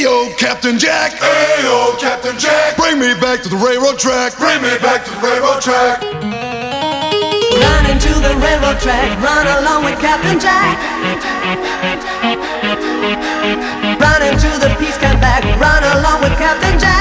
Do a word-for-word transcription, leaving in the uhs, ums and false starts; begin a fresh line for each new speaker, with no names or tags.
Ayo, Captain Jack.
Ayo, Captain Jack.
Bring me back to the railroad track.
Bring me back to the railroad track.
Run into the railroad track. Run along with Captain Jack. Run into the peace camp back. Run along with Captain Jack.